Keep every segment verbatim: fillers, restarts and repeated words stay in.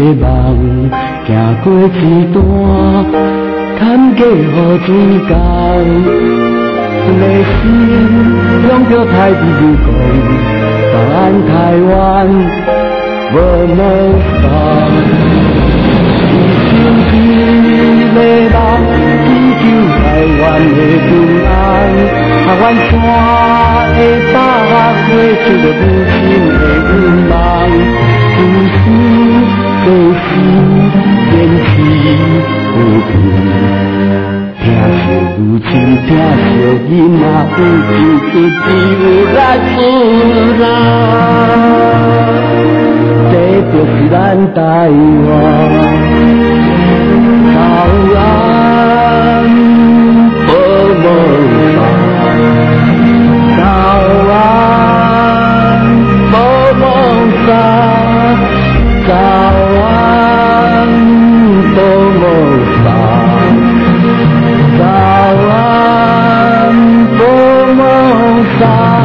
梦，行过一段坎坷雨水江，内心向着太平洋讲，早安台湾，无梦想。一生一个梦，只求台湾的平安，台湾山的百花花，就着母亲的愿望，一生做事坚持和平。听着母亲，听着囡仔，有志就只有咱自然，这就是咱台湾。早安，保梦山，早安，保梦山，早安，保梦山，早安，保梦山。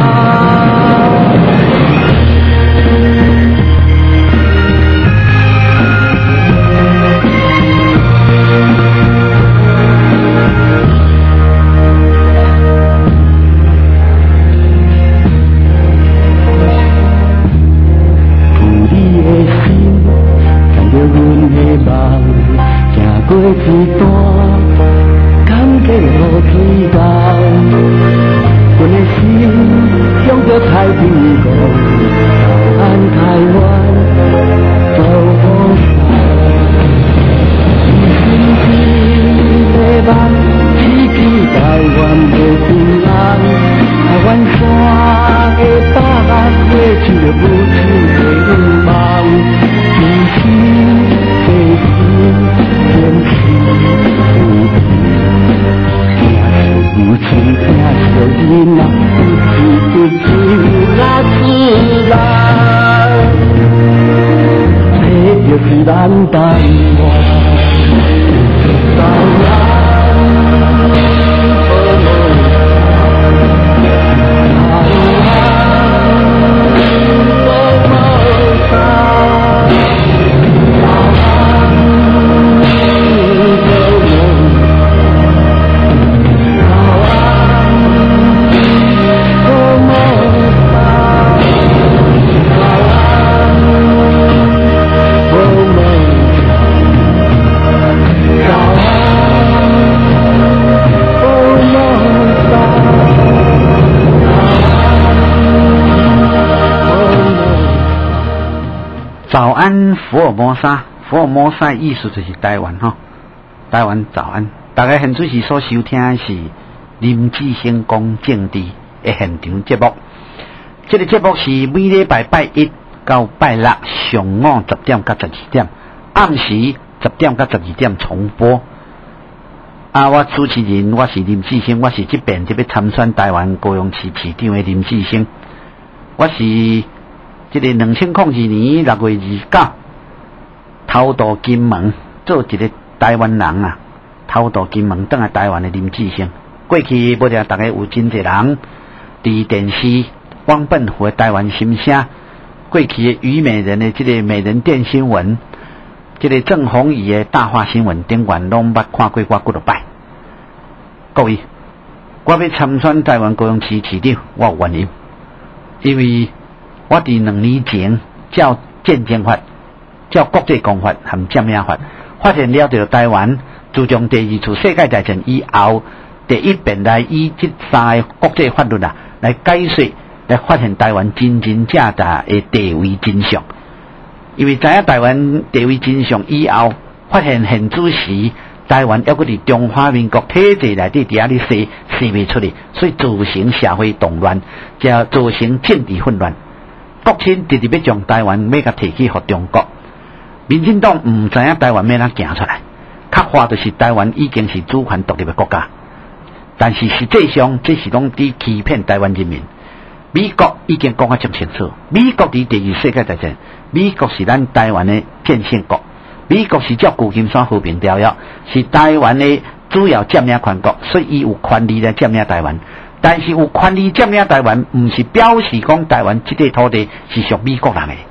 过一段坎坷雨水江，阮的心向着太平洋，早安台湾，保护伞。一生一个梦，只求台湾的平安，台湾山的百花花，就着母亲的愿望，一生一世。坚持不停，听着母亲，听着囡仔，有志就只有自然，这就是咱台湾。早安，保梦山，早安，保梦山。 早安，福尔摩沙，福尔摩沙意思就是台湾哈，台湾早安。大家现在是所收听的是林志兴讲政治的现场节目。这个节目是每礼拜拜一到拜六上午十点到十二点，暗时十点到十二点重播。啊，我主持人我是林志兴，我是这边这边参选台湾高雄市市长的林志兴，我是。这个两千零二年六月二十九，偷渡金门做一个台湾人啊，偷渡金门转来台湾的林志兴。过去不知大家有真侪人伫电视汪笨湖的台湾心声，过去的虞美人的这个美人店新闻，这个郑鸿仪的大话新闻顶悬拢捌看过我几落摆。各位，我要参选台湾高雄市市长，我有原因，因为。我伫两年前照战争法、照国际公法和占领法，发现了着台湾自从第二次世界大战以后，第一遍来以这三个国际法律啊来解说，来发现台湾真真正正的地位真相。因为知影台湾地位真相以后，发现现主时台湾还阁伫中华民国体制内底伫遐咧生生未出去，所以造成社会动乱，才造成政治混乱。国亲直直要将台湾要甲提起给中国，民进党唔知影台湾要哪行出来，较话就是台湾已经是主权独立的国家，但是实际上这是拢伫欺骗台湾人民。美国已经讲啊真清楚，美国伫第二世界大战，美国是咱台湾的战胜国，美国是照旧金山和平条约，是台湾的主要占领权国，所以伊有权利来占领台湾。但是有权利占领台湾，唔是表示讲台湾这块土地是属美国人的。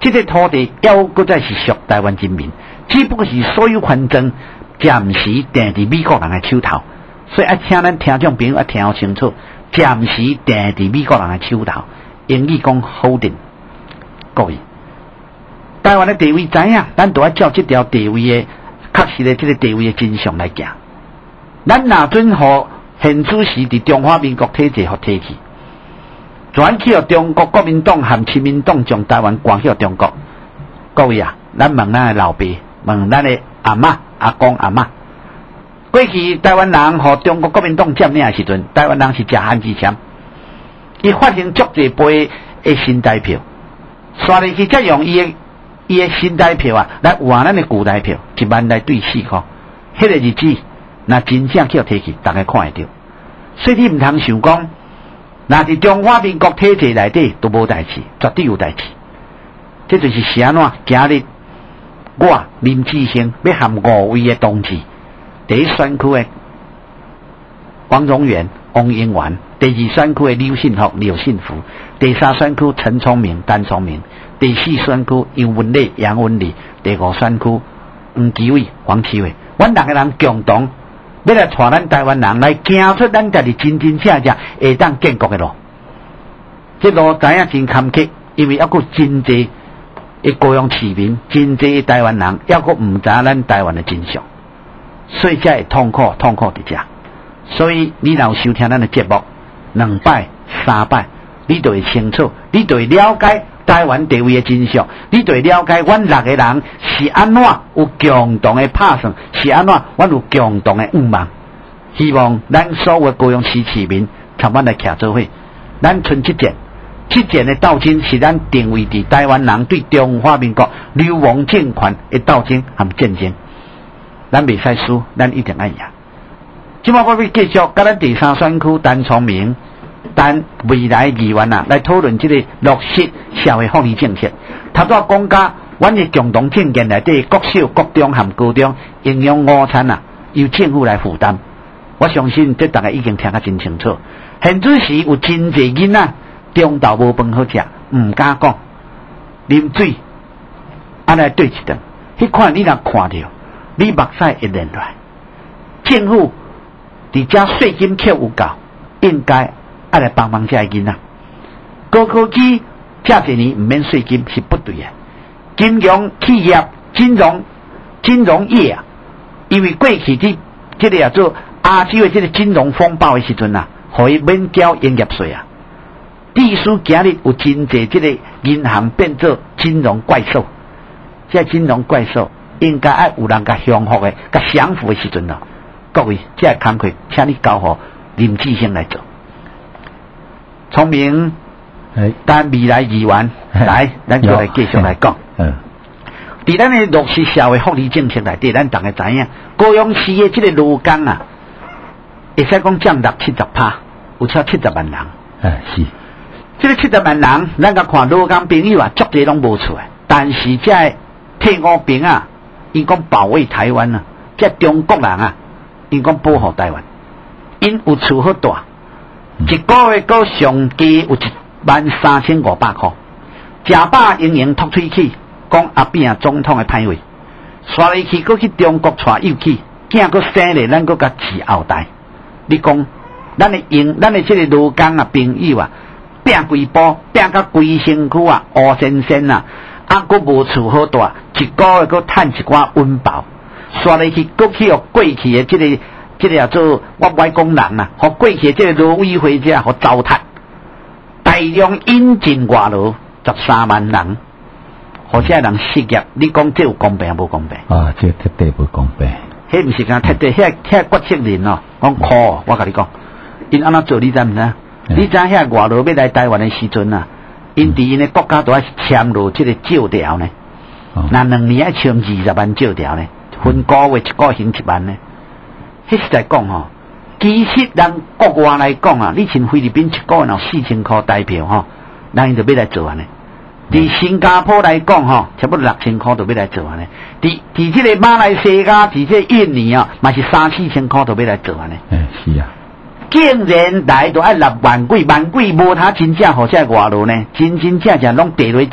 这个土地要搁再是属台湾人民，只不过是所有权证暂时定伫美国人的手头，所以啊，请咱听众朋友啊听好清楚，暂时定伫美国人的手头，英语讲否定，各位。台湾的地位知影，咱都要照这条地位的确实的这个地位的真相来行。咱哪准互现主席伫中华民国体制互提起，转去互中国国民党和亲民党将台湾关去中国。各位啊，咱问咱的老爸，问咱的阿嬷、阿公、阿嬷，过去台湾人互中国国民党占领的时阵，台湾人是食番薯签，伊发行足济杯的新台票，刷入去再用伊的。伊的新台票啊，来换咱的旧台票，一万来对四块。迄个日子，那真正去提起，大家看会到。所以你唔通想讲，那伫中华民国体制内底都无代志，绝对有代志。这就是是安怎？今日我林志兴要含五位的同志，第一选区的王荣元、王英元，第二选区的刘信福、刘信福，第三选区陈聪明、单聪明。第四选区杨文丽、杨文丽，第五选区黄奇伟、黄奇伟，阮六个人共同要来带咱台湾人来行出咱家己真真正正会当建国的路。这路知影真坎坷，因为抑佫真济的高雄市民，真济的台湾人抑佫唔知咱台湾的真相，所以才会痛苦痛苦伫遮。所以你若有收听咱的节目两摆三摆，你就会清楚，你就会了解。台湾地位的真相，你对了解，阮六个人是安怎有共同的拍算，是安怎阮有共同的愿望。希望咱所有高雄市市民，参咱来徛做伙。咱剩七件，七件的斗争是咱定位伫台湾人对中华民国流亡政权的斗争和战争。咱袂使输，咱一定要赢。今麦我要继续，甲咱第三选区单聪明。但未来议员啊，来讨论这个落实社会福利政策。头拄讲甲，阮的共同政见内底，国小、国中和高中营养午餐啊，由政府来负担。我相信这大家已经听得真清楚。现主时有真济囡仔中昼无饭好食，唔敢讲，啉水，安尼对一顿，迄款你若看到，你目屎会流来。政府伫遮税金扣有够，应该。爱来帮忙这些囡仔，高科技这几年唔免税金是不对的。金融企业、金融金融业啊，因为过去的这个叫做亚洲的这个金融风暴的时阵啊，可以免交营业税啊。历史今日有真济这个银行变做金融怪兽，这金融怪兽应该爱有人甲降服的、甲降服的时阵咯。各位，这个工作请你交互林志兴来做。聪明，但未来议员来，咱就来继续来讲。嗯，伫咱的落实社会福利政策内底，咱大家知影，高雄市的这个劳工啊，会使讲降达七十趴，有超七十万人。 哎，是。 这个七十万人，咱甲看劳工朋友啊，足济拢无出来，但是这退伍兵啊，因讲保卫台湾啊，这中国人啊，因讲保护台湾，因有厝好大。一个月个上低有一万三千五百块，食饱盈盈吐喙齿，讲阿扁总统的歹话，刷入去搁去中国带幼去，囝搁生咧，咱搁甲饲后代。你讲，咱的用咱的这个劳工啊朋友啊，拼规波，拼甲规身躯啊，乌先生啊，啊搁无厝好住，一个月搁趁一寡温饱，刷入去搁去互过去的这个。这个叫做我外公人啊，和过去这个劳委会者和糟蹋，大量引进外劳十三万人，或者人失业，你讲这有公平无公平？ 啊，这绝对不公平。 迄毋是讲特地，遐遐国策人哦，讲苦哦，我甲你讲，因安怎做你知唔知？你知遐外劳要来台湾的时阵啊，因伫因的国家都要签落这个借条呢，那两年要签二十万借条呢，分个月一个星一万呢。迄实在讲吼，其实咱国外来讲啊，你像菲律宾一个月有四千块台票吼，人就要来做安尼。伫新加坡来讲吼，差不多六千块就要来做安尼。伫伫这个马来西亚、伫这个印尼啊，嘛是三四千块就要来做安尼。 嗯，是啊。 竟然来都爱六万几万几，无他真正好这外劳呢，真真正正拢地落这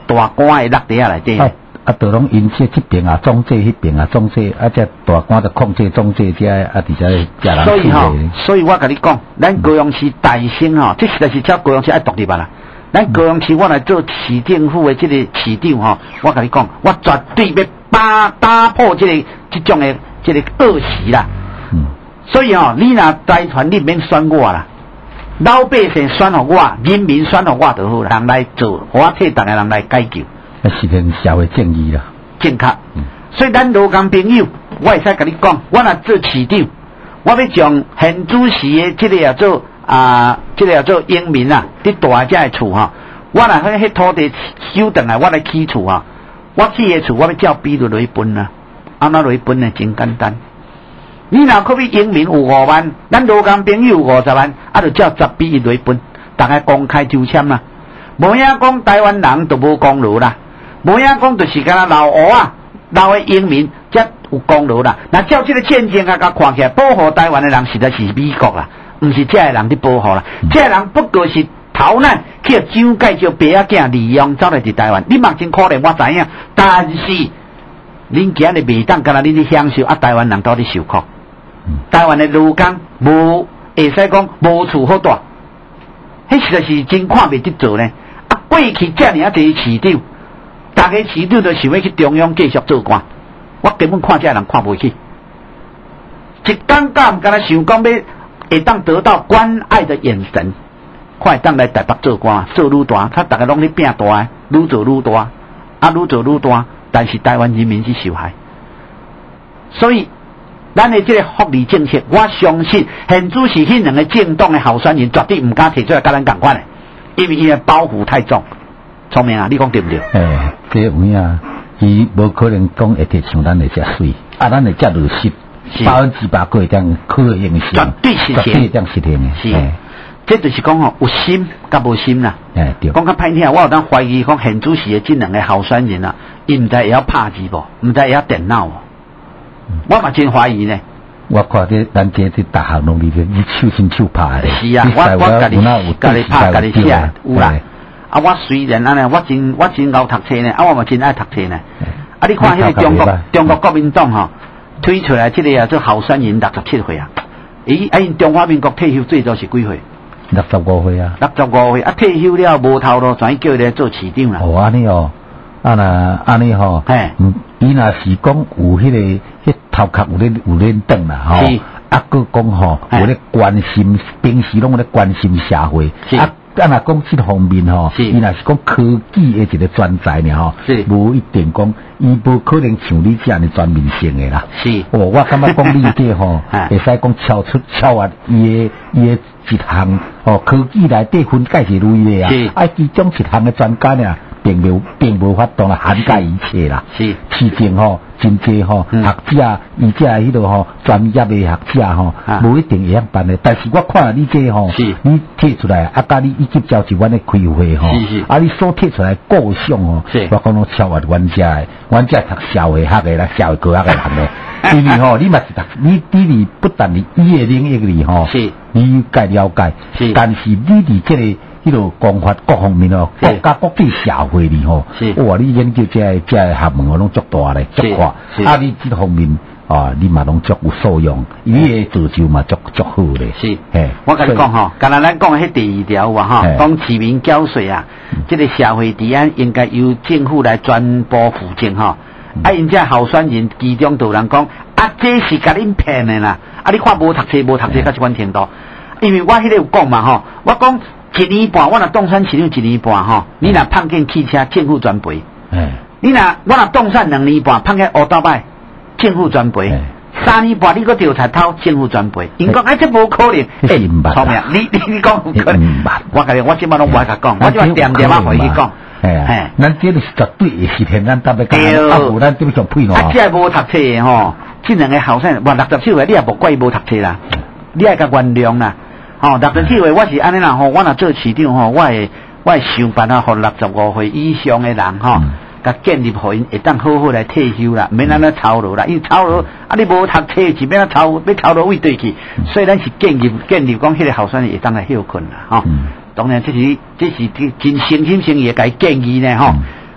大官的落地下内底。 啊啊，都拢因这这边啊，中介迄边啊，中介啊，这大官的控制中介这啊，底下家人。 所以吼、哦，所以我甲你讲，咱高雄市大兴吼，这实在是叫高雄市爱独立啦。咱高雄市我来做市政府的这个市长吼，我甲你讲，我绝对要打打破这个这种的这个恶习啦。嗯。所以吼、哦，你若财团你免选我啦，老百姓选互我，人民选互我就好啦。人来做，我替大家人来解救。 实现社会正义啦， 正确。嗯、所以咱罗工朋友，我会使甲你讲，我若做市长，我要将现主席的这个叫做啊，这个叫做英民啊，伫大只的厝哈，我若迄迄土地收回来，我来起厝哈，我起的厝我要照比例来分啊，安怎来分呢？真简单。你若可比英民有五万，咱罗工朋友有五十万，啊，就照十比一来分，大家公开抽签啦。无影讲台湾人就无功劳啦。无影讲就是敢若老乌啊，老的英民才有功劳啦。那照这个战争啊，甲看起来保护台湾的人实在是美国啦，唔是这个人伫保护啦。嗯、这个人不过是逃难去蒋介石爸仔囝利用走来伫台湾。你嘛真可怜，我知影，但是恁今日袂当，敢若恁咧享受啊，台湾人到底受苦。嗯、台湾的劳工无会使讲无厝好住，迄实在是真看袂得做呢。啊，过去遮尔啊侪市长。大家市长都想要去中央继续做官，我根本看这人看不起。一刚刚敢若想讲要会当得到关爱的眼神，快当来台北做官，做愈大，他大家拢咧拼大，愈做愈大，啊愈做愈大，但是台湾人民是受害。所以，咱的这个福利政策，我相信现主席迄两个政党的候选人绝对唔敢提出来甲咱共款的，因为伊的包袱太重。聪明啊！你讲对不对？ 诶，这有影，伊无可能讲会摕像咱的遮水，啊，咱的遮落实，百分之百个会当可行性， 绝对实现， 绝对当实现的。 是，这就是讲吼，有心甲无心啦。 诶，对。 讲较歹听，我有当怀疑讲现主席的这两个候选人啊，伊毋知会晓拍字无，毋知会晓电脑无，嗯、我嘛真怀疑呢。 我看这咱这这大项拢里头，伊手心手拍的。 是啊，我我家己家己拍家己写，有啦。啊！我虽然安尼，我真我真熬读册呢，啊，我嘛真爱读册呢。啊，你看迄个中国中国国民党吼、哦、推出来这个啊，做候选人六十七岁啊。咦，啊，因中华民国退休最早是几岁？ 六十五岁啊。六十五岁啊，退休了无头路，转叫伊来做市长啦。 哦，安尼哦，啊那安尼吼，嘿，嗯，伊若是讲有迄、那个迄头壳有咧有咧转啦吼，啊，佮讲吼有咧关心，平时拢有咧关心社会，啊。啊，若讲这方面吼，伊若是讲科技的一个专才呢吼，无一定讲，伊无可能像你这样的专门性的啦。 是， 哦，我感觉讲你这吼，会使讲超出超越伊的伊的一项哦，科技内底分解是类的啊，是，啊，其中一项的专家呢，并无并无法度来涵盖一切啦。是，市政吼，真济吼，学者，而且迄个吼专业的学者吼，无一定会晓办的。但是我看你这吼，你摕出来，啊，甲你以及交一阮的开会吼，啊，你所摕出来构想吼，我讲拢超越阮遮的，阮遮读社会学的啦，社会科学的人的，因为吼，你嘛是读，你你你不但你伊的领域里吼，你该了解，但是你伫这个迄个讲法各方面哦，国家国际社会里吼，哇，你研究这这学问哦，拢足大咧，足快，啊，你这方面。哦，你嘛拢足有素养，伊诶造就嘛足足好咧。 是，嘿，我甲你讲吼，刚才咱讲迄第二条哇吼，讲市民缴税啊，这个社会治安应该由政府来全部负责吼。啊，因这候选人其中就有人讲，啊，这是甲恁骗的啦。啊，你看无读册无读册到这款程度，因为我迄个有讲嘛吼，我讲一年半，我若当选市长一年半吼，你若碰见汽车政府全赔。嗯，你若我若当选两年半，碰见乌道摆。政府全赔，三年半你个调查偷政府全赔，因讲哎这无可能，哎，聪明，你你你讲可能，我甲你我即摆拢无甲讲，我即摆点点啊回去讲， 哎，咱这个是绝对会实现，咱特别讲，啊无咱这边上配咯， 啊这无读册的吼，这两个后生，哇六十七岁你也无怪伊无读册啦，你也甲原谅啦，吼六十七岁我是安尼啦吼，我若做市长吼，我会我会想办法，互六十五岁以上的人吼。甲建立互因会当好好来退休啦，免安尼操劳啦，因为操劳啊你无读册是免啊操要操劳位对去，所以咱是建议建议讲迄个候选人会当来休困啦，吼、嗯。当然这是这是真诚心诚意甲伊建议呢，吼、嗯。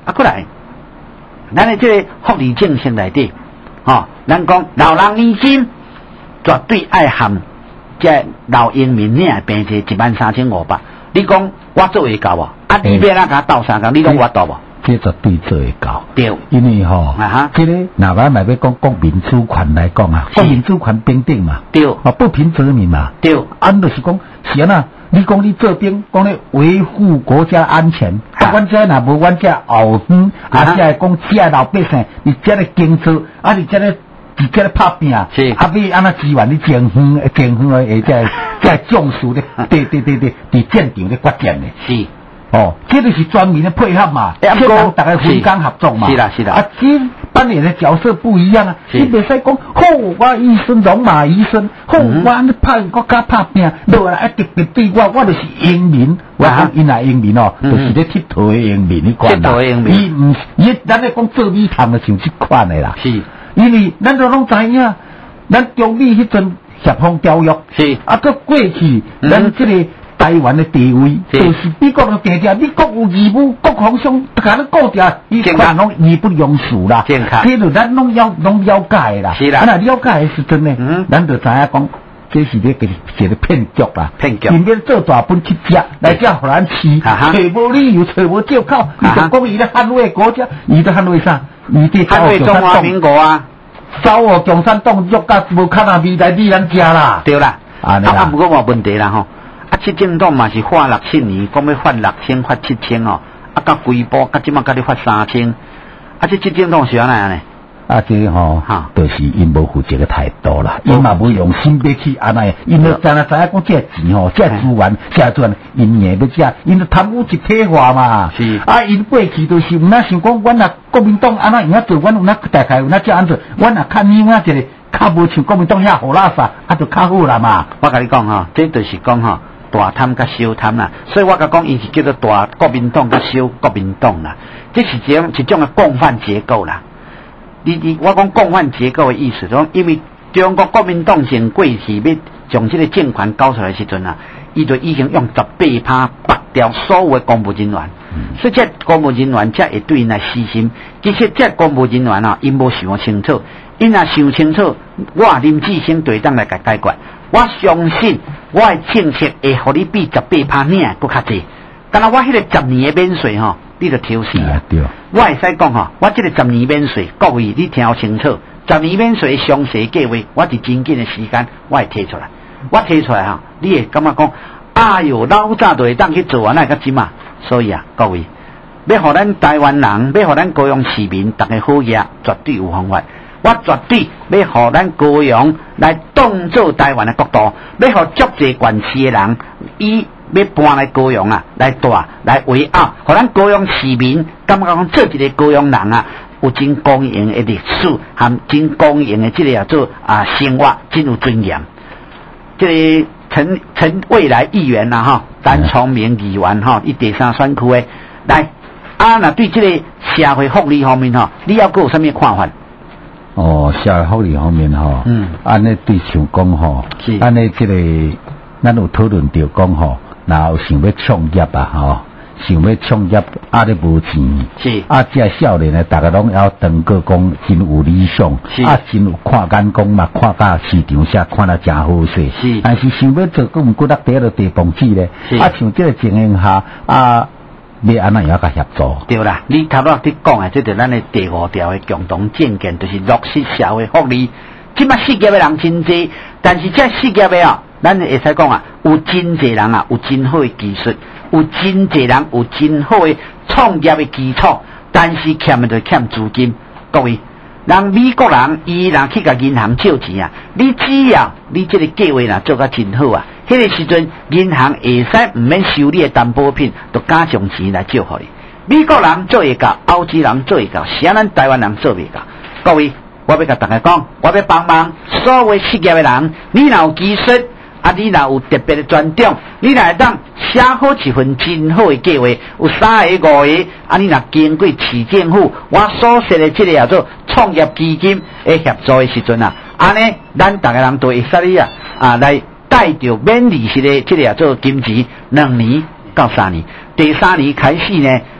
啊，过来，咱的这个福利政策内底，吼、哦，咱讲老人年金绝对爱含这老英民领病者一万三千五百。你讲我做会到无？啊，你要哪甲斗相共？你讲我到无？ 这绝对做会到。 对， 因为吼， 啊哈， 这个哪咱咪要讲国民主权来讲啊，国民主权平等嘛。 对， 啊，不平则鸣嘛。 对， 按就是讲，是啊，你讲你这边讲咧维护国家安全，啊，阮这若无阮这后方，啊，这讲这老百姓，你这个经济，啊，你这个自己咧拍拼， 是， 啊，要安那支援你政府，政府诶，这这种事咧，对对对对，伫战场咧决战咧。 是。 哦，这就是专门的配合嘛，这人大家分工合作嘛。 是啦是啦。 啊，这扮演的角色不一样啊。你袂使讲，好，我医生龙马医生，好，我拍国家拍拼，落来特别对我，我就是英民。我讲因来英民哦，就是咧佚佗的英民，你管啦。伊唔，伊咱咧讲做米汤的像这款的啦。是。因为咱都拢知影，咱中美迄阵协防条约。是。啊，搁过去，咱这个。台湾的地位，就是美国的地位，美国有义务，国防上甲咱顾着，伊看拢义不容辞啦。健康，这就咱拢了拢了解啦。是啦，啊那了解的是真的，嗯，咱就知影讲，这是咧给一个骗局啦。骗局，偏偏做大本去食，来遮互咱吃，找无理由，找无借口，伊就讲伊咧捍卫国家，伊咧捍卫啥？伊伫捍卫中华民国啊！走哦，共产党喐甲无看啊未来你咱食啦。对啦，啊啊，不过无问题啦吼。啊，七政党嘛是发六七年，讲要发六千、发七千哦，啊，甲规波，甲即马甲你发三千，啊，这七政党是安尼呢？啊，这吼，哈，就是因无负责个态度啦，因嘛无用心要去安尼，因就知影知影讲这钱吼，这资源，这资源，因硬要食，因就贪污一体化嘛。是。啊，因过去就是有哪想讲，阮若国民党安那样做，阮有哪大概有哪这样做，阮若看你啊一个，较无像国民党遐好垃圾，啊，就较好啦嘛。我甲你讲吼，这就是讲吼。大贪甲小贪啦，所以我甲讲，伊是叫做大国民党甲小国民党啦，这是一种一种的共犯结构啦。你你我讲共犯结构的意思，讲因为中国国民党前过去要将这个政权搞出来的时阵啊，伊就已经用十八趴拔掉所有的公务人员，嗯、所以这公务人员才会对因来死心。其实这公务人员啊，因无想清楚，因若想清楚，我林志升队长来甲解决。我相信我的政策会互你比十八趴领搁较济。敢若我迄个十年的免税吼，你就抽死啊！对，我会使讲吼，我这个十年免税，各位你听清楚，十年免税的详细计划，我伫真紧的时间我会提出来。我提出来吼，你会感觉讲，哎哟，老早就会当去做完那个金嘛。所以啊，各位，要互咱台湾人，要互咱高雄市民，大家好嘢，绝对有方法。我绝对要互咱高雄来当做台湾的国度，要互足济县市的人，伊要搬来高雄啊，来住来围绕，互咱高雄市民感觉讲做一个高雄人啊，有真公营的历史，含真公营的这个叫做啊生活，真有尊严。这个陈陈未来议员呐哈，单聪明议员哈，伊第三选区的来啊，那对这个社会福利方面哈，你要有什么看法？哦，社会福利方面吼，嗯，安尼对像讲吼，是安尼即个，咱有讨论着讲吼，然后想要创业啊吼，想要创业啊咧无钱，是啊，这少年呢，大家拢要登个讲真有理想，是啊，真有看眼光嘛，看甲市场下看得真好势，是，但是想要做个毋过得第一个地方子咧，啊，像这个情形下啊。要安怎样甲协助？对啦，你头先伫讲诶，这是咱诶第五条诶共同政见，就是落实社会福利。即摆失业诶人真济，但是这失业诶啊，咱会使讲啊，有真济人啊，有真好诶技术，有真济人有真好诶创业诶基础，但是欠诶就欠资金。各位，人美国人伊若去甲银行借钱啊，你只要你这个计划若做甲真好啊。迄个时阵，银行会使毋免收你的担保品，就加上钱来借互你。美国人做会到，欧洲人做会到，是咱台湾人做袂到。各位，我要甲大家讲，我要帮忙所有失业的人，你若有技术，啊，你若有特别的专长，你若会当写好一份真好的计划，有三个五个，啊，你若经过市政府我所设的这个叫做创业基金的协助的时阵啊，安尼咱大家人都会使你啊啊来。带着免利息的这个叫做金钱，两年到三年，第三年开始呢，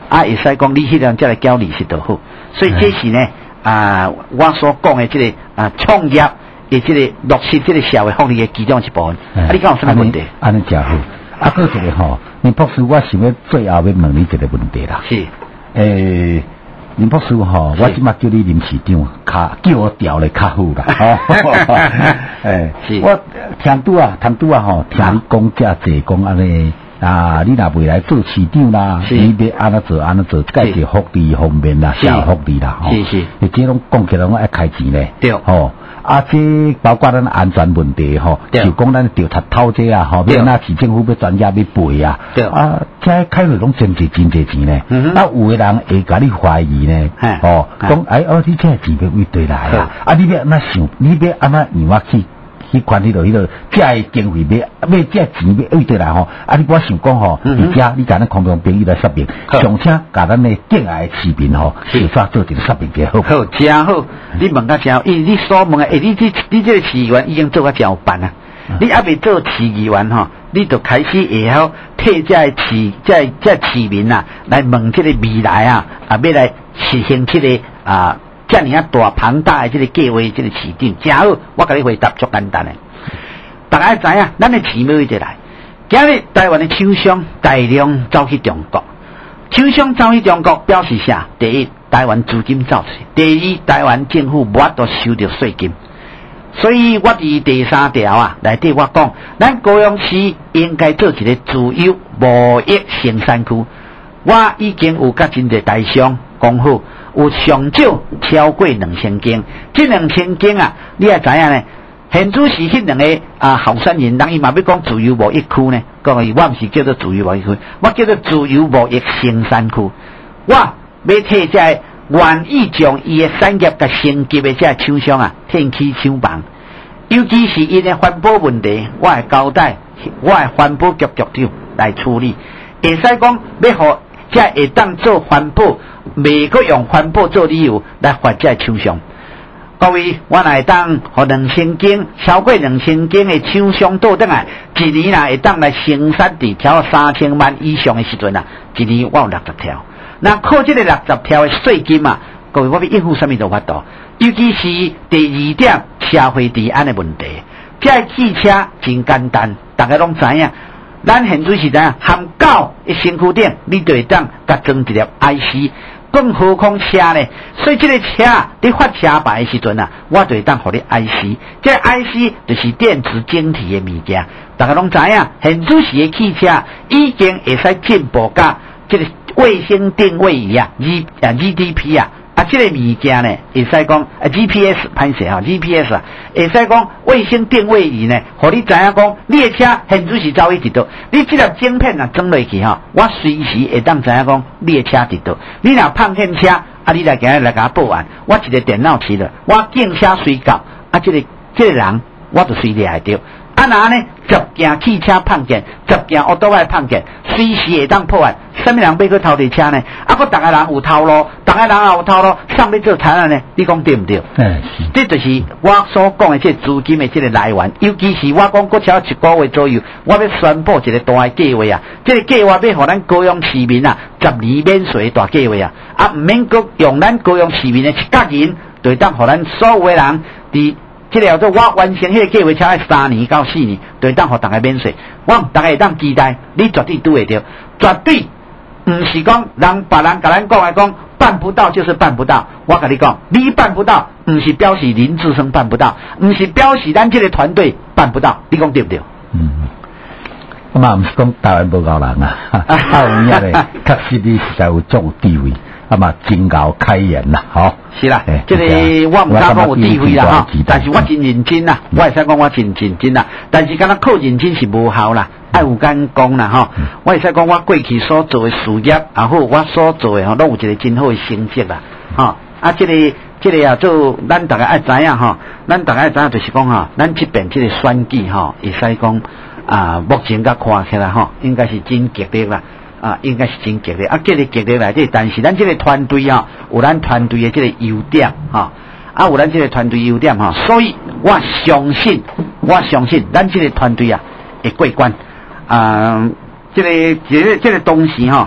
啊，会使讲你迄样再来交利息就好。所以这是呢啊，我所讲的这个啊创业的这个落实这个社会福利的其中一部分。啊，你讲有什么问题？ 安尼真好。啊，搁一个吼，林博士，我想要最后要问你一个问题啦。 是。 诶。林博士吼，我即马叫你林市长，较叫我调咧较好啦。吼，诶，我听拄啊，听拄啊吼，听你讲遮济讲安尼啊，你若未来做市长啦，你要安怎做安怎做，介绍福利方面啦，社会福利啦，吼， 是是， 你即种讲起来拢爱开钱咧， 对， 吼。啊，这包括咱安全问题吼，就讲咱调查偷这啊，吼，要那市政府要专家要背啊，啊，这开会拢真侪真侪钱呢。啊，有个人会甲你怀疑呢，哦，讲哎哦，你这钱要为对来啊？啊，你要安怎想？你要安怎样啊去去管迄落迄落，这个经费要要这钱要为对来吼？啊，你我想讲吼，而家你甲咱空中朋友来说明，上请甲咱的敬爱的市民吼，是煞做一个说明就好。 好，真好。你问甲真好，因为你所问的，诶，你这你这个市议员已经做甲真有办啊。你还未做市议员吼，你就开始会晓替这市这这市民啊来问这个未来啊，啊要来实行这个啊这样啊大庞大的这个计划，这个市场真好。我甲你回答足简单的，大家知影，咱的市要一直来。今日台湾的厂商大量走去中国，厂商走去中国表示啥？第一，台湾资金走出去；第二，台湾政府无法度收到税金。所以我伫第三条啊，内底我讲，咱高雄市应该做一个自由贸易生产区。我已经有甲真侪大商讲好，有上少超过两千间，这两千间啊，你也知影呢？现主是迄两个啊候选人，人伊嘛要讲自由贸易区呢，讲伊我毋是叫做自由贸易区，我叫做自由贸易生产区。我要替这愿意将伊的产业甲升级的这厂商啊，添起厂房，尤其是因的环保问题，我会交代我的环保局局长来处理。会使讲要互这会当做环保，未阁用环保做理由来发这厂商。各位，我来当和两千间超过两千间的厂商倒转来，一年啦会当来生产伫条三千万以上的时阵啊，一年我有六十条。那靠这个六十条的税金啊，各位我要应付什么都法度？尤其是第二点社会治安的问题。这汽车真简单，大家拢知影。咱现在是怎样含到的身躯顶，你就会当甲装一粒 I C。更何况车呢？所以这个车在发车牌的时阵啊，我就会当互你 I C。这 I C 就是电子晶体的物件。大家拢知影，现在时的汽车已经会使进步到这个卫星定位仪啊 ，G 啊 G D P 啊，啊这个物件呢，会使讲啊 G P S 歹势哈 ，G P S 啊，会使讲卫星定位仪呢，互你知影讲你的车现在是走去伫倒，你这粒晶片啊装落去哈，我随时会当知影讲你的车伫倒，你若碰见车啊，你来今日来甲我报案，我一个电脑去了，我警车随到，啊这个这个人我就随掠会到。啊那呢，十件汽车碰见，十件奥多麦碰见，随时会当破案。什么人买去偷地车呢？啊，个大家人有头路，大家人也有头路，上要做贪婪呢？你讲对唔对？嗯，这就是我所讲的这资金的这个来源。尤其是我讲过超一个月左右，我要宣布一个大的计划啊！这个计划要互咱高雄市民啊，十年免税的大计划啊！啊，唔免阁用咱高雄市民的一角银，就当互咱所有的人伫。这个叫做我完成迄个计划，超过三年到四年，就当互大家免税。我大家会当期待，你绝对拄会到，绝对唔是讲人别人甲咱讲来讲办不到就是办不到。我甲你讲，你办不到，唔是表示林志生办不到，唔是表示咱这个团队办不到。你讲对不对？ 嗯，我嘛唔是讲台湾无够人啊，啊有影咧，确实你实在有足有地位。啊嘛，真够开言啦，吼、哦！是啦，欸、这个我唔敢讲有智慧啦，哈，但是我真认真啦，我会使讲我真认真啦，但是敢若靠认真是无效啦，爱有眼光啦，吼、嗯！我会使讲我过去所做的事业，也好，我所做的吼，拢有一个真好的成绩啦，吼！啊，这个这个啊，做咱大家爱知影吼，咱大家爱知影就是讲吼，咱这边这个选举吼，会使讲啊，目前甲看起来吼，应该是真激烈啦。啊，应该是真激烈啊！这个激烈来，这但是咱这个团队啊，有咱团队的这个优点哈，啊，有咱这个团队优点哈，所以我相信，我相信咱这个团队啊会过关啊。这个这个这个东西哈，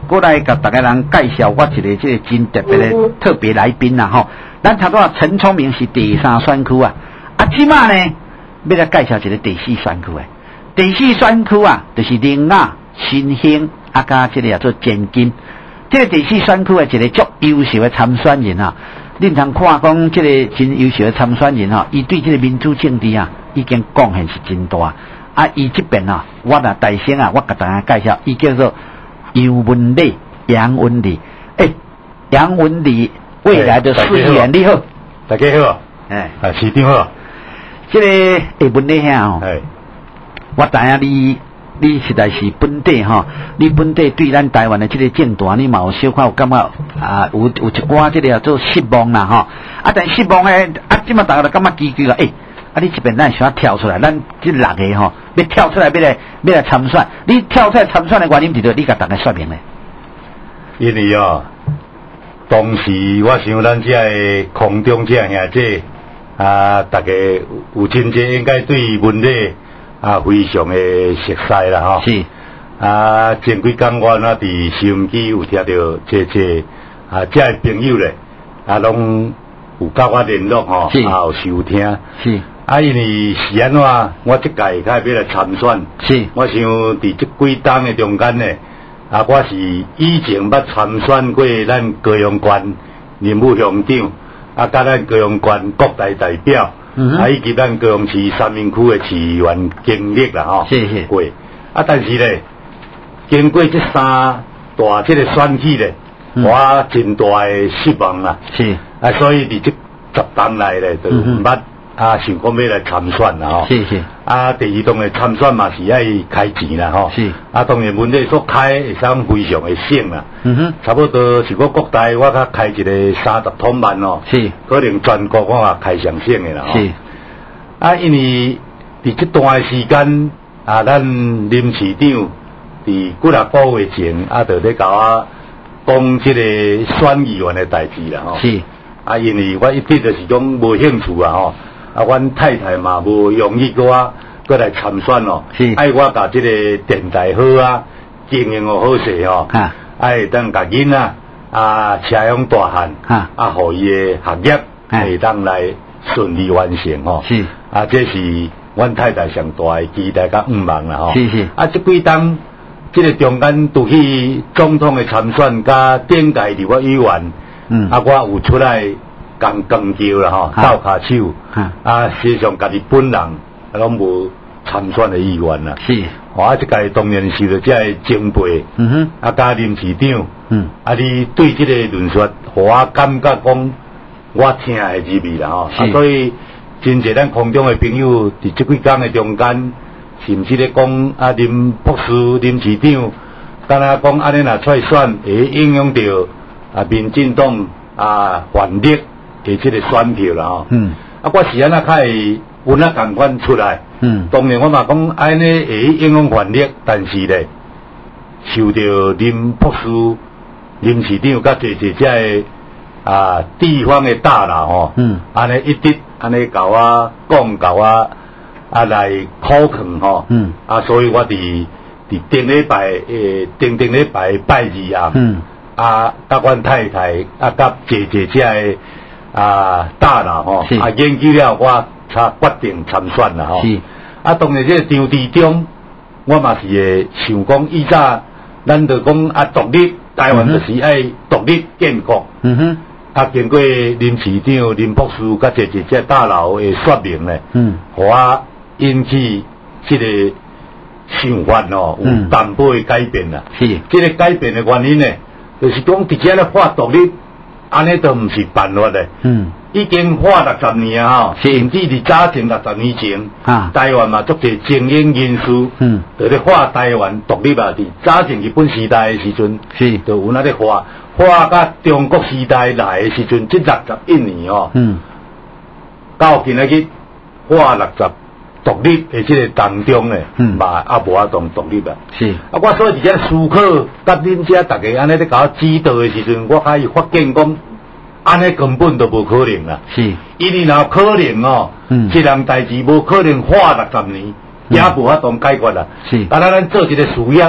过来甲大家人介绍我一个这个真特别的特别来宾啦吼。咱头拄啊陈聪明是第三选区啊，啊即马呢要来介绍一个第四选区诶。第四选区啊，就是林雅、新兴啊加这个叫做建金。这个第四选区诶一个足优秀的参选人啊，恁通看讲这个真优秀的参选人啊，伊对这个民主政治啊已经贡献是真大。啊，伊这边啊，我啊大声啊，我甲大家介绍，伊叫做杨文丽，杨文丽。诶、欸，杨文丽未来的市议员，你好， 大家好， 哎、 欸，啊市长好。 这个诶文丽兄哦， 哎， 我知影你，你实在是本地吼，你本地对咱台湾的这个政坛，你嘛有小可有感觉啊，有有一寡这个叫做失望啦吼。啊，但失望诶，啊，即马大家都感觉奇怪啦，诶、欸。啊！你这边咱想要跳出来，咱这六个吼，要跳出来，要来要来参选。你跳出来参选的原因伫倒，你甲大家说明咧。 因为哦，当时我想咱这个空中这兄弟啊，大家有真济应该对文理啊非常的熟悉啦吼。 是。 啊，前几工我那伫收音机有听到这这啊，这些朋友咧啊，拢有甲我联络吼，也有收听。 是。 啊，因为是安怎，我即届较要来参选， 是， 我想伫即几档的中间呢，啊，我是以前捌参选过咱高雄县任务乡长，啊，甲咱高雄县国大代表，嗯、啊，以及咱高雄市三明区的市员经历啦吼， 是是， 过，啊，但是咧，经过这三大即个选举咧，嗯、我真大的失望啦， 是， 啊，所以伫即十档内咧，就毋捌。啊，想讲要来参选啦吼， 是是。啊， 第二当然参选嘛是爱开钱啦吼， 是。啊， 当然问题所开会使非常的省啦， 嗯哼， 差不多是我国大我较开一个三十通万哦， 是。 可能全国我也开上省的啦吼。是。 啊，因为伫这段时间啊，咱林市长伫几若个月前啊，就咧甲我讲这个选议员的代志啦吼。 是。啊， 因为我一直就是讲无兴趣啊吼。啊，阮太太嘛无容易过我过来参选哦，爱我甲即个电台好啊，经营哦好势哦，爱当甲囡仔啊车养大汉，啊，互伊的学业会当来顺利完成哦。是啊，这是阮太太上大的期待甲愿望啦吼。是是啊，即几档即个中间拄去总统的参选甲顶届立法委员，嗯，啊，我有出来。讲讲叫啦吼，斗骹手，啊，实际上家己本人拢无参选的意愿啦。是，我即届当然是着这个前辈，嗯哼，啊，加林市长，嗯，啊，你对这个论述，互我感觉讲，我听会入味啦吼。啊，所以真侪咱空中的朋友，伫即几工的中间，甚至咧讲啊，林博士、林市长，敢若讲安尼若出来选，会影响到啊，民进党啊，反力。给这个选票啦吼，嗯，啊，我是安那较会有那共款出来，嗯，当然我嘛讲安尼会影响权力，但是咧，受到林博士、林市长甲这这这啊地方的大佬吼，嗯，安尼一直安尼甲我讲甲我啊来考劝吼，嗯，啊，所以我伫伫顶礼拜诶，顶顶礼拜拜二啊，嗯，啊，甲阮太太啊，甲这这这个。啊，大啦吼，啊研究了，我才决定参选啦吼。是，啊当然这个场地中，我嘛是会想讲，以早咱就讲啊独立，台湾就是爱独立建国。嗯哼。啊，经过林市长、林博士甲这这这大佬的说明咧，嗯，互我引起这个想法哦，有淡薄的改变啦。是，这个改变的原因呢，就是讲直接咧发独立。安尼都毋是办法咧，嗯，已經花六十年啊，甚至是早前六十年前，啊，台灣嘛足儕精英人士，嗯，就咧花台灣獨立啊，伫早前日本時代嘅時陣，是，就有那咧花，花甲中國時代來嘅時陣，即六十一年哦，嗯，到今仔日花六十獨立嘅即個當中咧，嗯，嘛啊無法當獨立啊，是，啊我所以而家思考，甲恁遮大家安尼咧甲我指導嘅時陣，我可以發現講。安尼根本都无可能啦，是，因为若可能哦，嗯，一項代志无可能花六十年，也无法當解決啦，是，但係咱做一個事業，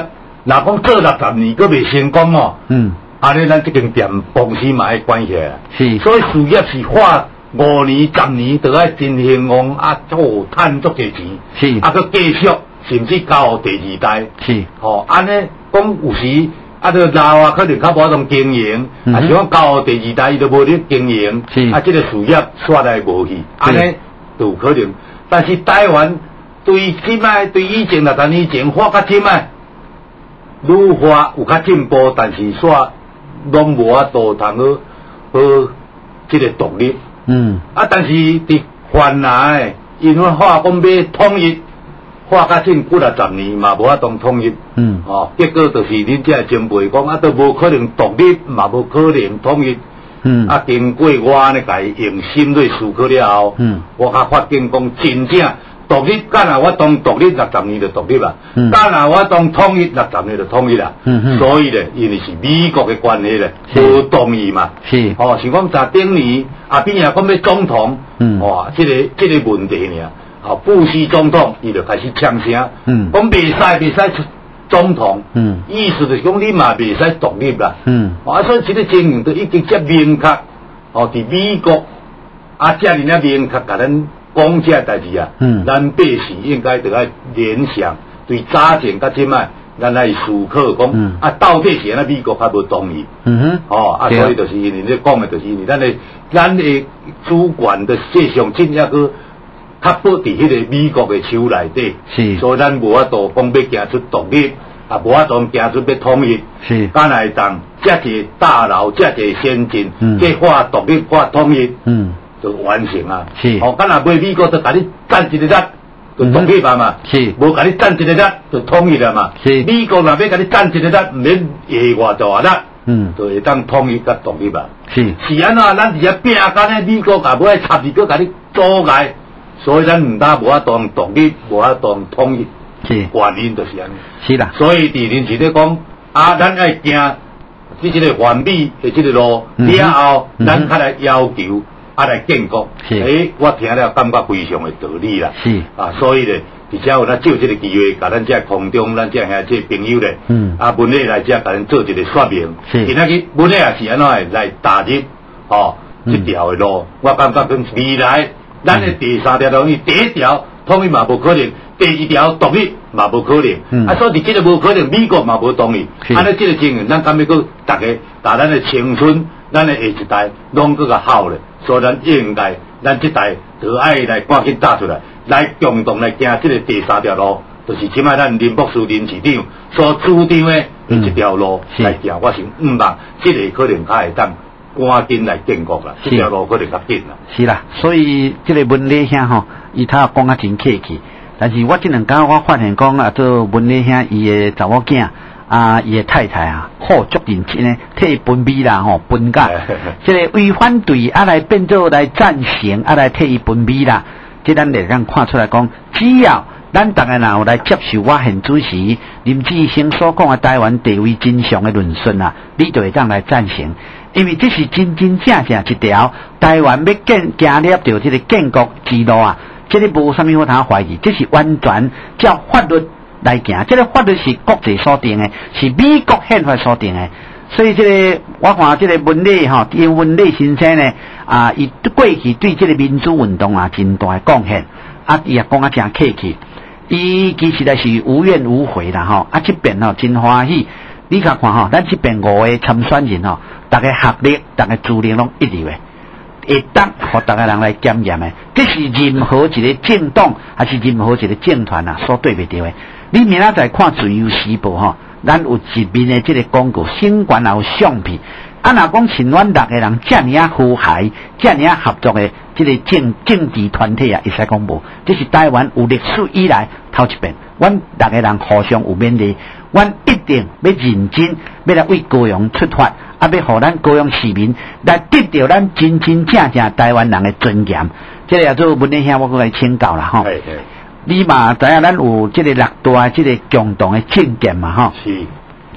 若讲做六十年佫未成功哦， 嗯， 安尼咱这间店公司嘛要关起来。 是， 所以事业是花五年、十年，都要真兴旺啊，做赚足侪钱。 是， 啊，佫继续，甚至交第二代。 是， 哦，安尼讲有时啊，这老啊，可能较无当经营，嗯、啊，想交第二代伊都无咧经营，是，啊，这个事业煞来无去，安尼就有可能。但是台湾对即摆对以前六十年前发较即摆。愈发有较进步，但是煞拢无法度通好好即个独立。嗯。啊，但是伫原来因为话讲要统一，话较近几啊十年嘛无法度统一。嗯。哦，结果就是恁遮前辈讲啊，都无可能独立，嘛无可能统一。嗯。啊，经过我安尼家用心去思考了后，嗯，我较发现讲真正。独立，干若我当独立六十年就独立啦，干若我当统一六十年就统一啦。嗯嗯。所以咧，因为是美国嘅关系咧，无同意嘛。是。哦，是讲昨顶年啊，边也讲要总统，嗯，哇，即、這個即、這個問題呢，啊，布希總統伊就開始嗆聲，嗯，講袂使袂使總統，嗯，意思就是講你嘛袂使獨立啦，嗯，啊，所以即個情形都已經遮明確，哦，伫美國啊，遮爾啊明確甲咱。講這代志啊，嗯，咱百姓應該就要聯想，對早前甲即擺，咱來思考講，嗯、啊，到底是安怎美國較無同意，嗯哼，哦，啊，所以就是因為你講的，就是因為咱的咱的主管的設想真抑個較不佇迄個美國的手內底，是，所以咱無法度講要行出獨立，啊，無法度行出要統一，是，敢來當遮一個大佬，遮一個先進，嗯，即話獨立，話統一，嗯。就完成啊！是，哦，敢若買美國就甲你賺一個日，就獨立啊嘛。是，無甲你賺一個日，就統一啊嘛。是，美國若要甲你賺一個日，唔免下外大日，嗯，就會當統一甲獨立啊。是，是安怎？咱伫遐拼干咧，美國甲要插入去甲你阻礙，所以咱唔但無法當獨立，無法當統一。是，原因就是安尼。是啦。所以第二是咧講，啊，咱愛行即即個環美的即個路了後，咱較來要求。啊來建國，誒、欸，我聽了感覺非常的道理啦。是啊，所以咧，而且有咱借這個機會，甲咱遮空中，咱遮遐這朋友咧，嗯，啊，文理來遮甲咱做一個說明。是，今仔日文理也是安怎來來踏入，哦，這條的路，嗯、我感覺跟未來，咱的第三條路，第一條統一嘛無可能，第二條獨立嘛無可能，嗯、啊，所以這個無可能，美國嘛無同意。安尼這個情形，咱敢要擱大家把咱的青春，咱的下一代，攏擱較好咧。所以咱應該，咱這代就愛來趕緊打出來，來共同來行這個第三條路，就是即擺咱林博士林市長所主張的一條路來行。我想毋捌，這個可能較會當趕緊來建國啦，這條路可能較緊啦。 是啦，所以這個文理兄吼，伊他講啊真客氣，但是我這兩天我發現講啊，做文理兄伊個查某囝。啊，伊個太太啊，好足認真呢，替伊分米啦，吼分甲，即個為反對啊來變做來贊成啊來替伊分米啦，即咱嚟讓看出來講，只要咱逐個人有來接受我現主席林志勝所講嘅台灣地位真相嘅論述啊，你就會當來贊成，因為這是真真正正一條台灣要建建立到這個建國之路啊，這個無啥物好通懷疑，這是完全照法律。來行，這個法律是國際所定的，是美國憲法所定的，所以這個我看這個文理哈，因文理先生呢，啊，伊過去對這個民主運動啊，真大的貢獻，啊，伊也講啊真客氣，伊其實係是無怨無悔啦，吼，啊，這邊吼真歡喜，你看看吼，咱這邊五個參選人吼，大家學歷、大家資歷攏一流的，會當互大家人來檢驗的，這是任何一個政黨還是任何一個政團啊所對不對的。你明仔載看自由時報吼，咱有一面的這個廣告，新冠也有相片。啊，若講像阮六個人這樣和諧、這樣合作的這個政政治團體啊，會使講無，這是台灣有歷史以來頭一遍，阮六個人互相有勉勵，阮一定要認真，要來為高雄出發，啊，要互咱高雄市民來得到咱真真正正台灣人的尊嚴。這個也做文理兄，我過來請教啦，吼。你嘛知影咱有即個六大即個共同的政見嘛吼？是。啊，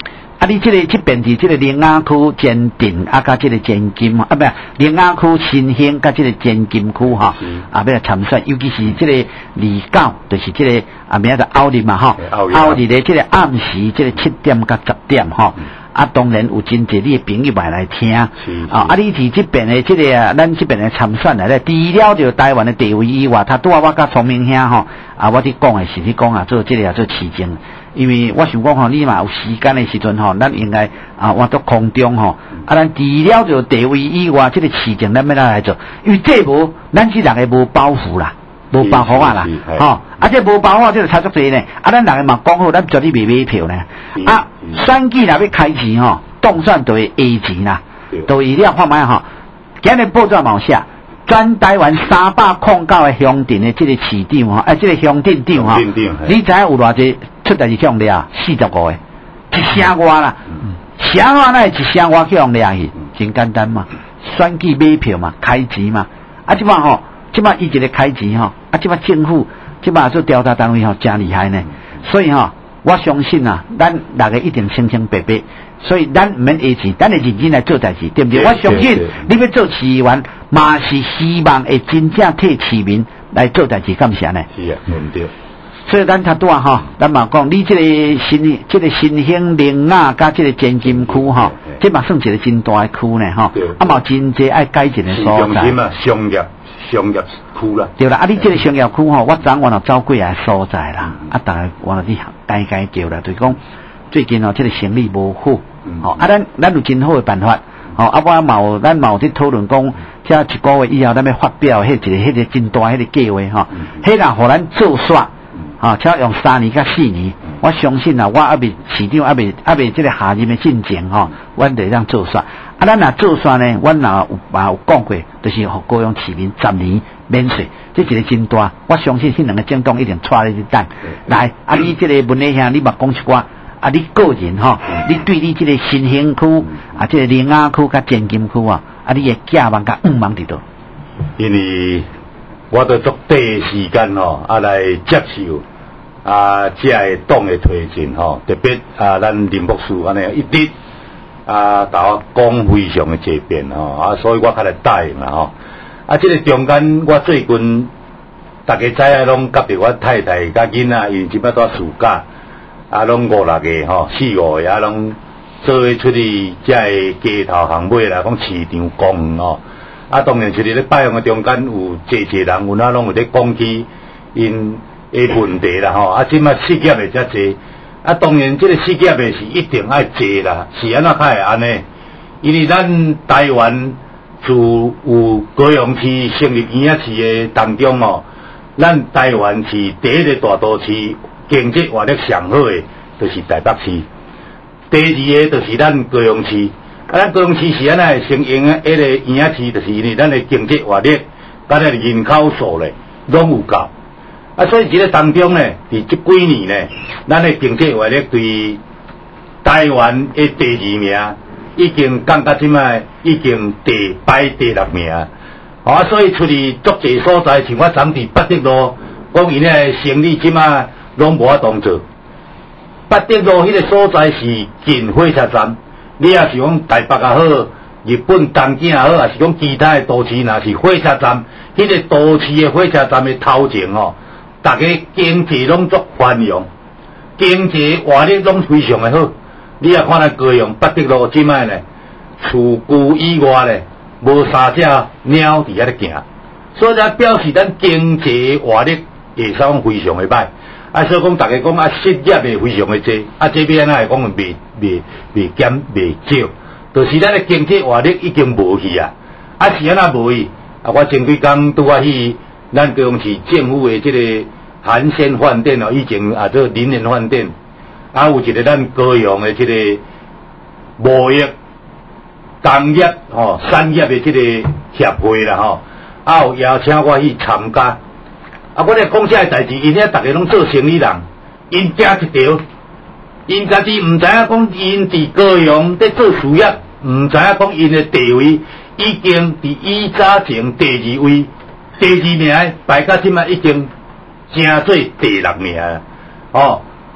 你这个这边是这个林雅区坚定啊，甲这个前金啊，不是林雅区新兴甲这个前金区哈，啊，要来参选，尤其是这个二九，就是这个啊，明仔就奥日嘛哈，奥日的这个暗时，这个七点甲十点哈。啊，当然有真侪你的朋友来来听，啊，啊，你是这边的这个啊，咱这边的参选来咧，除了就台湾的地位以外，他拄啊我甲聪明兄吼，啊，我伫讲的是你讲啊，做这个啊做市政，因为我想讲吼，你嘛有时间的时阵吼，咱应该啊，换到空中吼，啊，咱除了就地位以外，这个市政咱要哪来做？因为这无咱这人个无包袱啦。无包袱啊啦，吼、哦，啊这无包袱，这个差足济呢。啊，咱人嘛讲好，咱绝对袂买票呢。啊，选举若要开钱吼，当选就会 A 钱啦，就会了看卖吼。今日报纸嘛写，全台湾三百零九个乡镇的这个市长吼，啊，这个乡镇长吼，你知影有偌济出代志去用掠？四十五个，一声外啦，声外那一声外去用掠去，真简单嘛。选举买票嘛，开钱嘛，啊，即摆吼。即摆伊一个开钱吼，啊！即摆政府即摆做调查单位吼，真厉害呢。所以吼，我相信啊，咱大家一定清清白白。所以咱唔免下钱，咱会认真来做代志，对不对？我相信你要做市员，嘛是希望会真正替市民来做代志，敢是安尼？ 是啊，唔对。 所以咱头拄啊吼，咱嘛讲，你即个新即、这个新兴林雅加即个前金区吼，即嘛算一个真大的区呢吼，啊嘛真济爱改进的所在。 是啊，商业。商业区啦， 对啦，啊，你这个商业区吼，我昨我若走过来所在啦，嗯、啊，大家我若你改改叫啦，就是讲最近哦，这个生意无好，嗯、哦，啊，咱咱有真好的办法，哦，啊，我嘛有咱嘛有伫讨论讲，这一个月以后咱要发表迄一个迄个真大迄个计划吼，迄若互咱做煞，哦，且用三年甲四年，我相信啊，我还未市长还未还未这个下任的进程吼，阮得让做煞。啊，咱若做煞呢，阮若有嘛有讲过，就是互高雄市民十年免税，这一个真大。我相信迄两个政党一定带你去等。来，啊，你这个文理兄，你嘛讲一寡，啊，你个人吼，你对你这个新兴区啊，这个林雅区甲前金区啊，啊，你的寄望甲愿望伫倒？ 因为我都足短时间吼，啊来接受啊，这个党的推进吼，特别啊，咱林博士安尼一直。啊，甲我讲非常的这边吼，啊，所以我较来答应啦吼。啊，这个中间我最近大家知影拢甲着我太太甲囡仔，因即摆在暑假，啊，拢五六个吼，四五个啊，拢做伙出去遮个街头巷尾啦，讲市场公园吼。啊，当然就是咧拜访的中间有济济人，有哪拢有咧讲起因的问题啦吼。啊，即摆失业的遮济。啊，当然，这个失业的是一定爱坐啦，是安怎才会安尼？因为咱台湾自有高雄市成立园仔市的当中哦，咱台湾是第一个大都市，经济活力上好的，就是台北市。第二个就是咱高雄市，啊，咱高雄市是安尼成营的迄个园仔市，就是因为咱的经济活力，甲咱的人口数咧，拢有够。啊，所以这个当中呢，伫这几年呢，咱的经济活力对台湾的第二名，已经降到即摆已经第排第六名。啊，所以出去足济所在，像我昨伫八德路，讲因个生意即摆拢无法当做。八德路迄个所在是近火车站，你也是讲台北也好，日本东京也好，也是讲其他的都市，若是火车站，迄、那个都市的火车站的头前吼。大家经济拢足繁荣，经济活力拢非常的好。你也看咱高雄八德路即摆呢，厝居以外呢，无三只鸟伫遐咧行，所以咱表示咱经济活力会上非常的歹。啊，所以讲大家讲啊，失业的非常的多，啊，这边咱来讲未未未减未少，就是咱的经济活力已经无去啊。啊，是安怎无去？啊，我前几工拄啊去。咱高雄市政府的这个寒鲜饭店哦，以前啊做林园饭店，啊有一个咱高雄的这个贸易、工业、吼、哦、产业的这个协会啦吼，啊有邀请我去参加。啊，我咧讲这个代志，因遐大家拢做生意人，因家一条，因家己唔知影讲因伫高雄在做事业，唔知影讲因的地位已经伫以早前第二位。第二名排到即摆已经正做第六名啊！哦，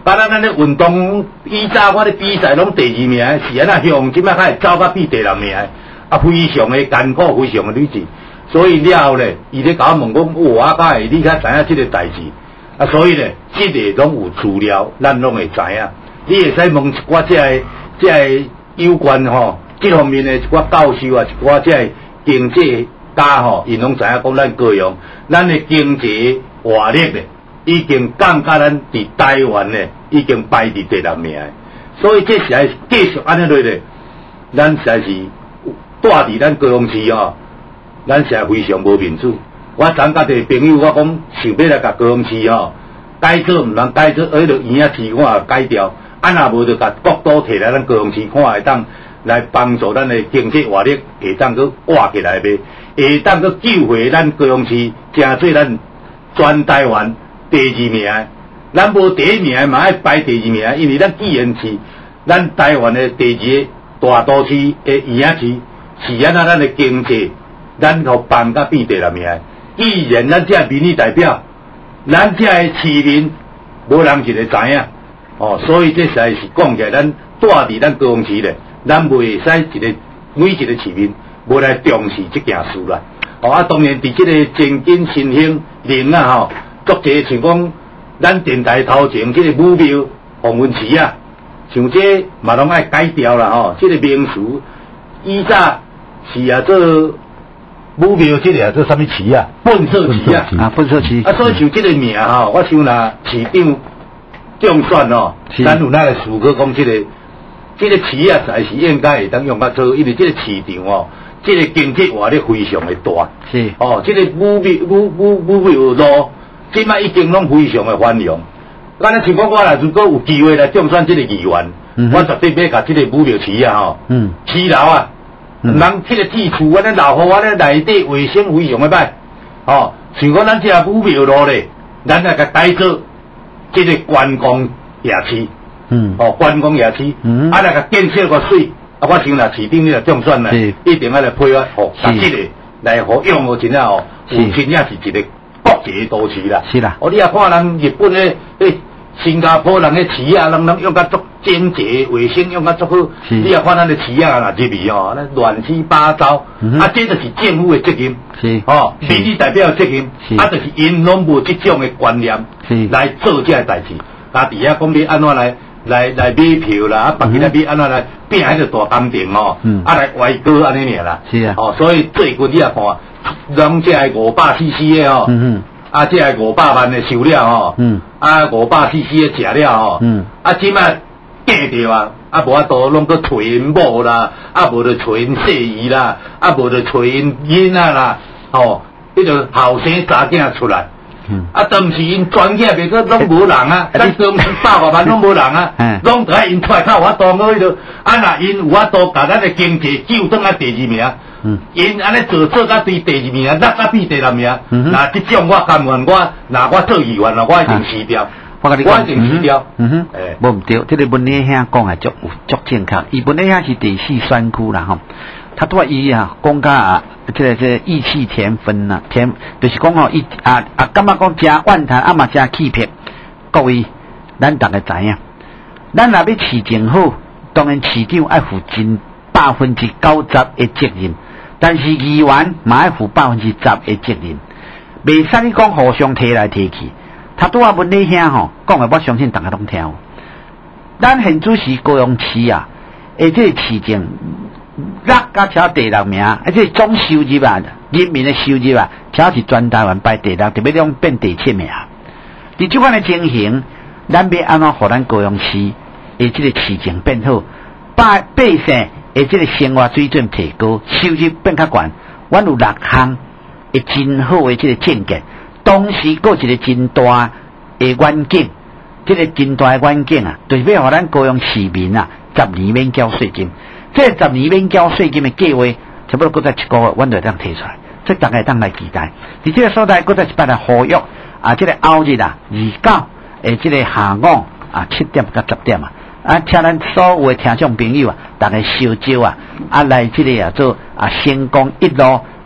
敢若咱咧运动，以早我咧比赛拢第二名，是安那向即摆较会走到比第六名，啊，非常的艰苦，非常的旅程。所以了后咧，伊咧甲我问讲，我啊，甲会你较知影即个代志，啊，所以咧，即个拢有资料，咱拢会知影。你会使问一寡即个即个有关吼，即方面的一寡教授啊，一寡即个经济家吼，因拢知影讲咱高雄，咱的经济活力咧，已经降到咱伫台湾咧，已经排伫第六名。所以这实在是继续安尼落咧，咱实在是住伫咱高雄市吼。咱实在非常无面子。我昨甲一个朋友，我讲想要来甲高雄市吼改造，毋通改造，迄个园仔市我也改掉。啊，若无就甲国都摕来咱高雄市看，会当来帮助咱的经济活力，会当去活起来呗，会当去救回咱高雄市，成做咱全台湾第二名。咱无第一名嘛，爱排第二名，因为咱既然是咱台湾的第二大都市的园仔市，是安那咱的经济。咱互放甲变第六名，既然咱这民意代表，咱这市民无人一个知影，哦，所以这实在是讲起来，咱住伫咱高雄市咧，咱袂使一个每一个市民无来重视这件事啦。哦，啊，当然伫这个前景新兴林啊吼，足侪像讲咱电台头前这个武庙黄文祠啊，像这嘛拢爱改掉啦吼，这个名词以早是啊做。武庙这个啊，做啥物祠啊？粪扫祠啊， 啊，粪扫祠。 啊，所以像这个名吼，我想啦，市长中选哦，咱有那个思考讲这个，这个祠啊，才是应该会当用较做，因为这个市场哦，这个经济活力非常的大。 是。 哦，这个武庙武武武庙路，即摆已经拢非常的繁荣。咱咧像讲我啦，如果有机会来中选这个议员，嗯、我绝对要甲这个武庙祠啊吼，嗯，七楼啊。人这个地厝，安尼老户，安尼内底卫生非常的歹，哦，像讲咱这个武庙路咧，咱来甲改造这个观光夜市，嗯，哦，观光夜市，嗯，啊来甲建设个水，啊，我想啦，市长你来中选咧，一定要来配合，哦，甲这个来互用哦，真正哦，有真正是一个国际都市啦， 是啦， 哦，你也看人日本咧，诶。新加坡人的市啊，人人用甲足整洁，卫生用甲足好。你也看咱的市啊，若入去哦，那乱七八糟。嗯、啊，这就是政府的责任。是哦，民意代表的责任。啊，就是因拢无这种的观念来做这个代志。啊，伫遐讲要安怎来来来买票啦，啊，别个来买安怎来变迄个大工程哦。嗯、啊，来歪歌安尼尔啦。是啊。哦，所以最近你也看，拢这个五百 C C 的哦。嗯嗯。啊，这个五百万的收了吼，嗯，啊五百 C C 的食了吼，嗯，啊即摆见着啊，啊无法度拢去找因某啦，啊无就找因细姨啦，啊无就找因囡仔啦，吼，迄个后生查囝出来，嗯，啊当时因转起袂个拢无人啊，咱当时百外万拢无人啊，拢得因出来靠我当个迄个，啊若因有法度甲咱的经济救转啊第二名。嗯，因安尼做做到对第二名，落到比第六名。嗯那这种我甘愿我，那我做议员了，我一定死掉。我跟你讲，我一定死掉。 嗯哼，诶，无毋对，这个文理兄讲啊，足有足正确。伊文理兄是第四选区啦吼，他拄啊伊啊讲甲啊，这个这意气填膺呐，填就是讲吼，伊啊啊，感觉讲真怨叹，啊嘛真气魄。各位，咱大家知影，咱若要市政好，当然市长爱负真百分之九十的责任。但是议员嘛要负百分之十的责任，袂使你讲互相提来提去。他拄啊文理兄吼讲的，我相信大家拢听。咱现主是高雄市啊，而且市政落甲超第六名，而且总收入啊，人民的收入啊，超是全台湾排第六，特别拢变第七名。伫即款的情形，咱要安怎互咱高雄市的这个市政变好，百百姓？而这个生活水准提高，收入变较悬，阮有六项会真好的这个见解，同时佫一个真大的远景，这个真大的远景啊，就是要互咱高雄市民啊，十年免缴税金。这十年免缴税金的计划，差不多佫再一个月，阮就当提出来，这大家当来期待。伫这个所在，佫再一摆来呼吁啊，这个后日啊，二九诶，这个下午啊，七點到十點啊。啊，請咱所有的聽眾朋友啊，大家燒招啊，啊來這個啊做啊星光一路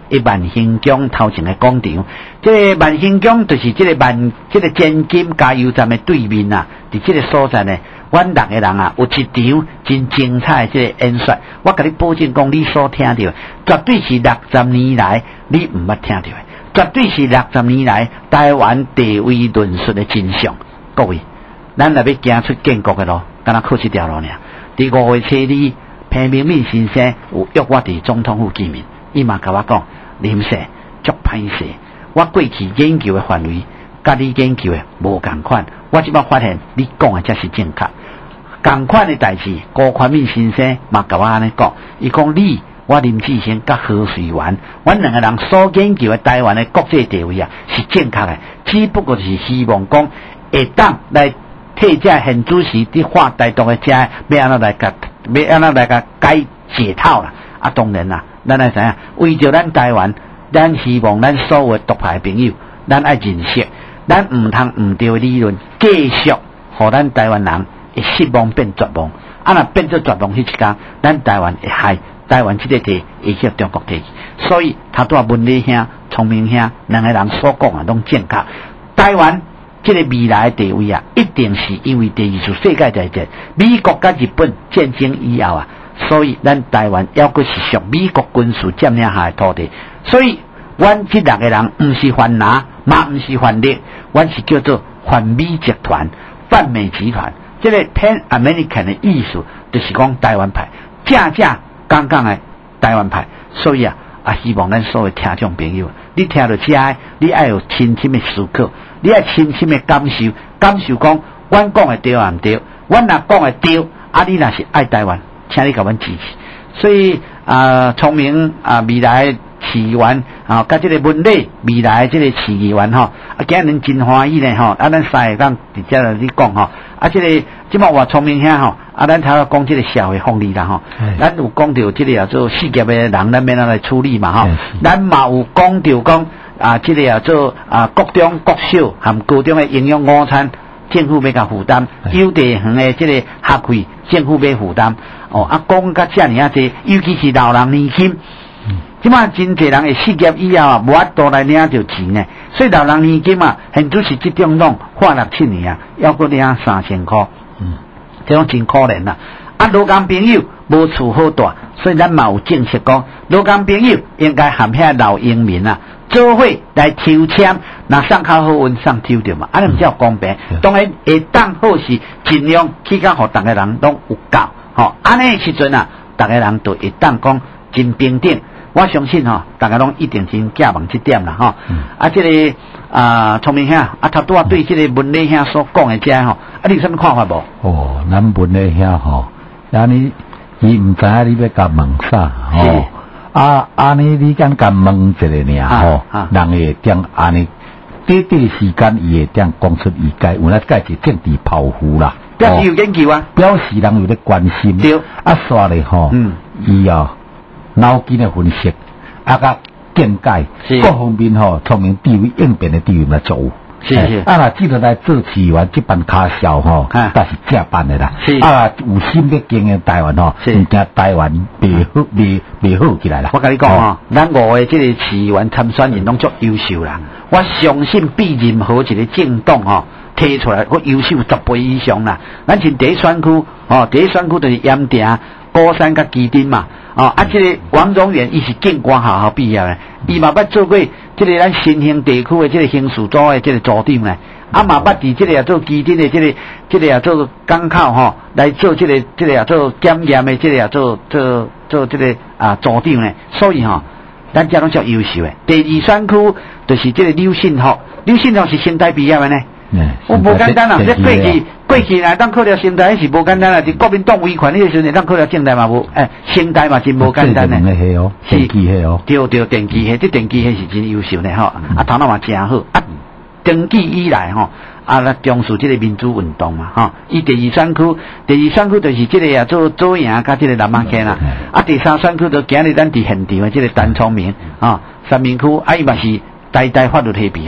一万兴宫头前的广场。这个万兴宫就是这个万这个前金加油站的对面啊，伫这个所在呢，阮六个人啊有一场真精彩的这个演说，我甲你保证讲，你所听到的绝对是六十年来你毋捌听到的，绝对是六十年来台湾地位论述的真相。各位，咱若要行出建国的路，敢若靠这条路尔。伫五月初二，彭明敏先生有约我伫总统府见面，伊嘛甲我讲，林生足歹势，我过去研究的范围，甲你研究的无共款，我即摆发现你讲的才是正确。共款的代志，郭宽敏先生嘛甲我安尼讲，伊讲你我林志兴甲何水元，阮两个人所研究的台湾的国际地位啊是正确的，只不过是希望讲会当来替这现主席伫画台独的遮，要安怎来甲，要安怎来甲解解套啦。啊，当然啦，咱来知影，为着咱台湾，咱希望咱所有独派朋友，咱爱认识，咱毋通毋对的理论，继续互咱台湾人会失望变绝望。啊，若变做绝望迄一天，咱台湾会害。台湾这个地会向中国提去，所以他对文理兄、聪明兄两个人所讲啊，拢正确。台湾这个未来的地位啊，一定是因为第二次世界大战，美国甲日本战争以后啊，所以咱台湾要阁是属美国军事占领下的土地。所以，阮这六个人唔是反拿，嘛唔是反列，阮是叫做反美集团、反美集团。这个 Pan American 的意思，就是讲台湾派，正正。刚刚的台湾派，所以啊啊，希望咱所有听众朋友，你听到这，你爱有深深的思考，你爱深深的感受，感受讲，阮讲的对啊唔对，阮若讲的对，啊你若是爱台湾，请你甲阮支持。所以啊，聪明啊，未来市议员啊，甲这个文理未来这个市议员吼，啊，今日真欢喜呢吼，啊，咱三个人直接来你讲吼，啊，这个即摆话聪明遐吼。啊，咱头讲这个社会福利啦吼，咱有讲到这个叫做事业的人，咱要哪来处理嘛吼？咱嘛有讲到讲啊，这个叫做啊国中、国小含高中的营养午餐，政府要甲负担；有地方的这个学费，政府要负担。哦，啊，讲甲遮尔啊济，尤其是老人年金，即摆真侪人会失业以后啊，无法度来领着钱呢，所以老人年金啊，现主是即种种花六七年啊，要搁领三千块。嗯。这种真可怜啦！啊，劳工朋友无厝好住，所以咱嘛有正式讲，劳工朋友应该含遐老英民啊，做伙来抽签，那上较好运上抽着嘛，啊，你毋只有公平，当然会当好是尽量去甲互逐个人拢有教，吼，安尼时阵啊，逐个人都会当讲真平等。我相信吼，大家拢一定真寄望这点啦，吼、嗯。啊，这个啊，聪明兄，啊，他拄啊对这个文理兄所讲的这吼，啊，你有什么看法无？ 哦，咱文理兄吼，安尼伊毋知影你要甲问啥，吼。啊，安尼你敢甲问一个尔，吼、啊，人会当安尼，短短时间伊会当讲出伊该有那该是政治抱负啦。 表示有研究啊， 表示人有咧关心。对。啊，煞咧吼，嗯，伊啊。脑筋的分析，啊个见解，各方面吼，聪明地位应变的地位来做。 是是。 啊啦，记得来做市员这办卡销吼，但是正办的啦。是。啊，有心要经营台湾吼，唔惊台湾袂好袂袂好起来啦。 我跟你讲吼，咱五个这个市员参选人拢足优秀啦。我相信比任何一个政党吼提出来，我优秀十倍以上啦。咱像第一选区，哦，第一选区就是盐埕、高山甲基丁嘛。哦，啊，这个王宗元伊是警官学校毕业的，伊嘛捌做过这个咱新兴地区的这个刑事组的这个组长呢，啊嘛捌伫这个也做基丁的这个这个也做港口吼、哦，来做这个这个也做检验的这个也做做做这个啊组长呢，所以吼、哦，咱遮拢足优秀的。第二选区就是这个刘信福，刘信福是新台毕业的呢。我无简单啊！这过去过去来当考了新台是无简单啊！是国民党威权迄个时阵，当考了政台嘛无，诶，新台嘛真无简单呢。 是电机系哦， 对对，电机系，这电机系是真优秀呢吼，啊头脑嘛真好啊。登记以来吼，啊来重视这个民主运动嘛吼。伊第二选区，第二选区就是这个啊做左营甲这个南马坑啦，啊第三选区就今日咱伫现场的这个陈聪明啊，三明区啊伊嘛是代代法律系毕业。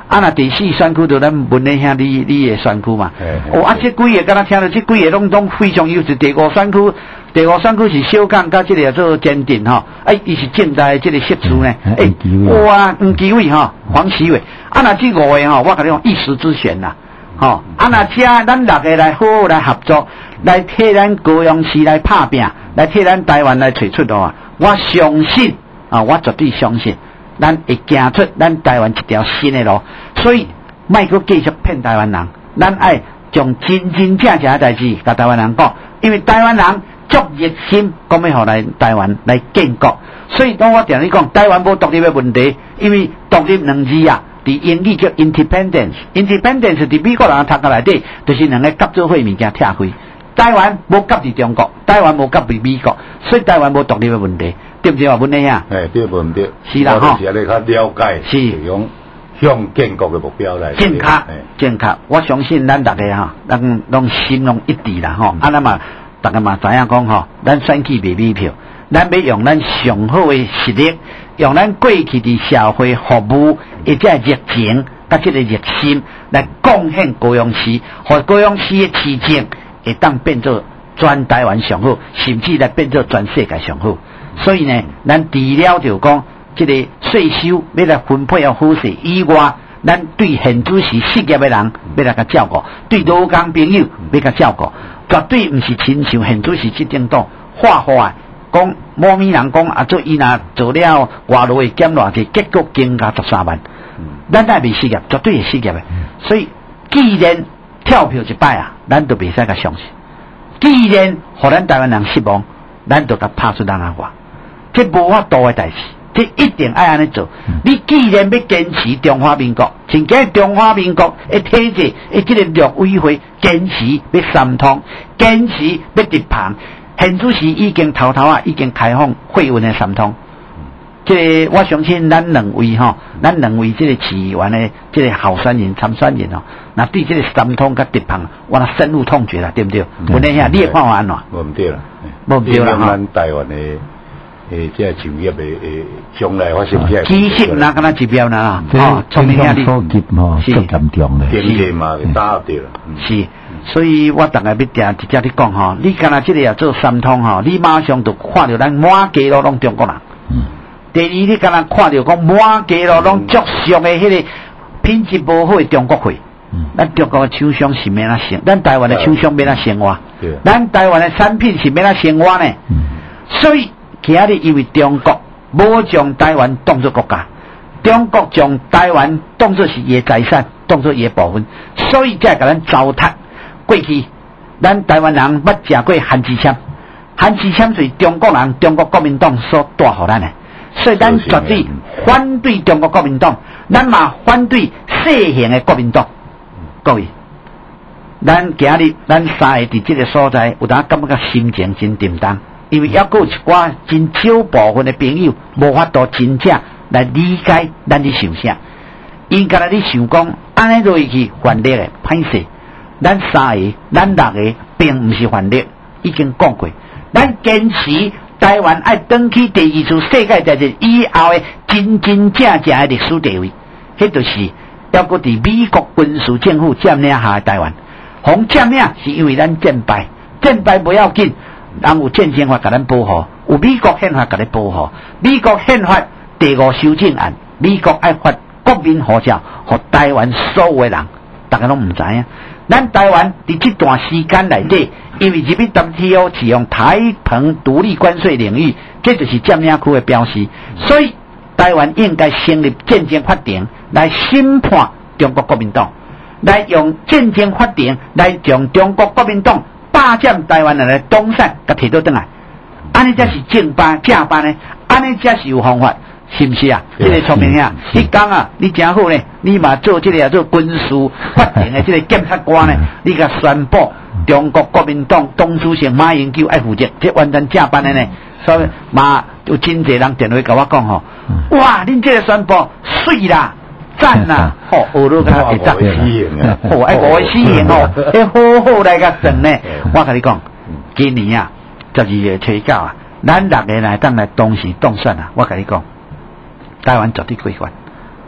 啊，那第四选区就咱文理兄你你的选区嘛。哦，啊，这几个敢若听到这几个拢拢非常优质。第五选区，第五选区是小港甲这个做坚定吼，哎，伊是正在这个协助呢。哎，哇，黄基伟吼，黄奇伟，啊，那这五个吼，我甲你讲一时之选呐。吼，啊，那这咱六个来好好来合作，来替咱高雄市来拍拼，来替咱台湾来找出路啊！我相信啊，我绝对相信。咱会行出咱台湾一条新的路，所以莫阁继续骗台湾人，咱爱将真真正正的代志甲台湾人讲，因为台湾人足热心，讲要互来台湾来建国，所以当我定你讲，台湾无独立的问题，因为独立两字啊，伫英语叫 independence，independence 伫美国人读过内底，就是两个合作会物件拆开。台湾无夹伫中国，台湾无夹伫美国，所以台湾无独立的问题。对不对啊？文理啊？ 哎，对不对？ 是啦吼。 是安尼较了解，是用向建国的目标来。 正确，正确。我相信咱大家吼，咱拢心拢一致啦吼。啊，咱嘛，大家嘛知影讲吼，咱选举卖米票，咱要用咱上好的实力，用咱过去的社会服务，而且热情甲这个热心来贡献高雄市，和高雄市的市政会当变做全台湾上好，甚至来变做全世界上好。所以呢，咱除了就讲这个税收要来分配要好势以外，咱对现主是失业的人要来甲照顾，对劳工朋友要甲照顾，绝对毋是亲像现主是这种党画画讲某米人讲啊，做伊若做了外劳会减偌济，结果增加十三万，咱才袂失业，绝对会失业的。所以既然跳票一摆啊，咱就袂使甲相信；既然互咱台湾人失望，咱就甲拍出咱啊话。这无法度的代志，这一定爱安尼做。嗯、你既然要坚持中华民国，真正中华民国的体制，的这个陆委会坚持要三通，坚持要直旁。现主时已经头头啊，已经开放会运的三通。这个、我相信咱两位吼，咱两位这个市议员的这个候选人、参选人哦，那对这个三通甲直旁，我那深恶痛绝啦，对不对？我那下你也看我安怎？ 无唔对啦， 无唔对啦哈。 咱台湾的。诶，即系就业诶诶，将来发生即系。 其实那敢若指标呢？ 哦，聪明兄弟吼，是严重的， 是嘛，打对了。 是，所以我逐个要定直接你讲吼，你敢若即个也做三通吼，你马上就看到咱满街路拢中国人。嗯。第二，你敢若看到讲满街路拢足俗的迄个品质无好的中国货。嗯。咱中国的厂商是免哪生，咱台湾的厂商免哪生活。对。咱台湾的产品是免哪生活呢？嗯。所以。今日因为中国无将台湾当作国家，中国将台湾当作是伊的财产，当作伊的部分，所以才甲咱糟蹋。过去咱台湾人捌食过韩之签，韩之签是中国人、中国国民党所带互咱的，所以咱绝对反对中国国民党，咱嘛反对世行的国民党。各位，咱今日咱三个伫这个所在，有当感觉心情真沉重。因为还有一寡真少部分的朋友无法度真正来理解咱咧想啥，因干那咧想讲安尼落去反力的歹势，咱三个、咱六个并毋是反力，已经讲过，咱坚持台湾爱登去第二次世界大战以后的真真正正的历史地位，迄就是还搁伫美国军事政府占领下的台湾，红占领是因为咱战败，战败不要紧。人有战争法甲咱保护，有美国宪法甲咱保护。美国宪法第五修正案，美国爱发国民护照，互台湾所有的人，大家拢唔知影。咱台湾伫这段时间内底，因为日本 W T O 使用台澎独立关税领域，这就是占领区的标识。所以台湾应该成立战争法庭来审判中国国民党，来用战争法庭来将中国国民党。霸占台湾人的东山，甲摕倒转来，安尼才是正办正办呢，安尼才是有方法，是不是啊？这个聪明兄，你讲啊，你真好呢，你嘛做这个做军事法庭的这个检察官呢，你甲宣布中国国民党党主席马英九爱负责，这完全正办的呢。所以嘛，有真侪人电话甲我讲吼，哇，恁这个宣布水啦！赞呐！吼，学到个会赞，吼，哎，五位死刑吼，哎，好好来个算呢。我甲你讲，今年啊，十二月初九啊，咱六个来当来当时当选啊。我甲你讲，台湾绝对过关，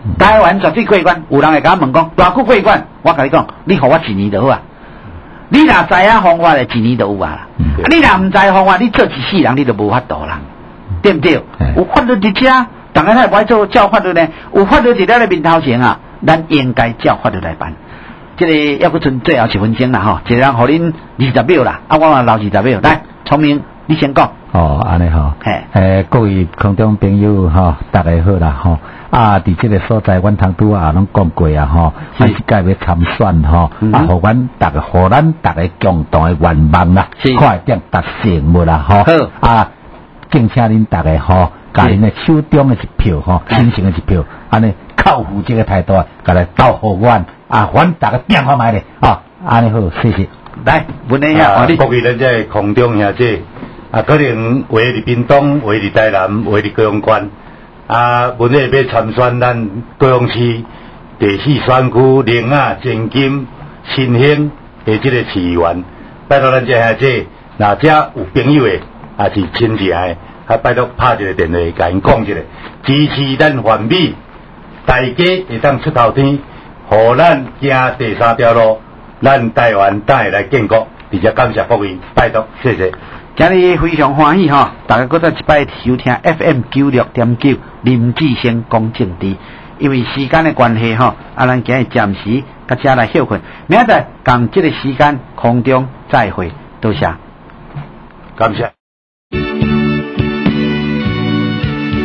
台湾绝对过关，有人会甲我问讲，偌久过关，我甲你讲，你互我一年就好啊。你若知影方法的，一年就有啊。嗯、啊你若唔知方法，你做一世人，你就无法度啦，对不对？有法律伫遮，大家才不爱做照法律呢。有法律伫咱的面头前啊，咱应该照法律来办。这个要搁剩最后一分钟啦吼，一个人互恁二十秒啦，啊，我嘛留二十秒，来，聪明，你先讲。 哦，安尼吼， 嘿， 诶，各位空中朋友吼，大家好啦吼，啊，伫这个所在，阮通拄啊拢讲过啊吼，阮即届要参选吼，嗯、啊，互阮大家，互咱大家共同的愿望啦，快点达成物啦吼，好，啊，敬请恁大家吼，甲恁的手中的一票吼，亲情的一票，安尼靠负这个态度，甲来斗互阮。啊，阮大家点看卖咧，啊，安尼好，谢谢。 来，问你下， 啊，各位咱这空中兄弟，啊，可能话伫屏东，话伫台南，话伫高雄县，啊，问你要参选咱高雄市第四选区灵雅、前金、新兴的这个市议员，拜托咱这兄弟，若遮有朋友的，也是亲戚的，啊，拜托拍一个电话，甲因讲一下，支持咱环美，大家会当出头天。互咱行第三条路，咱台湾等下来建国，而且感谢各位，拜托，谢谢。 今日非常欢喜吼，大家搁再一摆收听 F M 九六点九林志先讲政治，因为时间的关系吼，啊，咱今日暂时甲遮来休困，明仔载共这个时间空中再会，多谢， 感谢。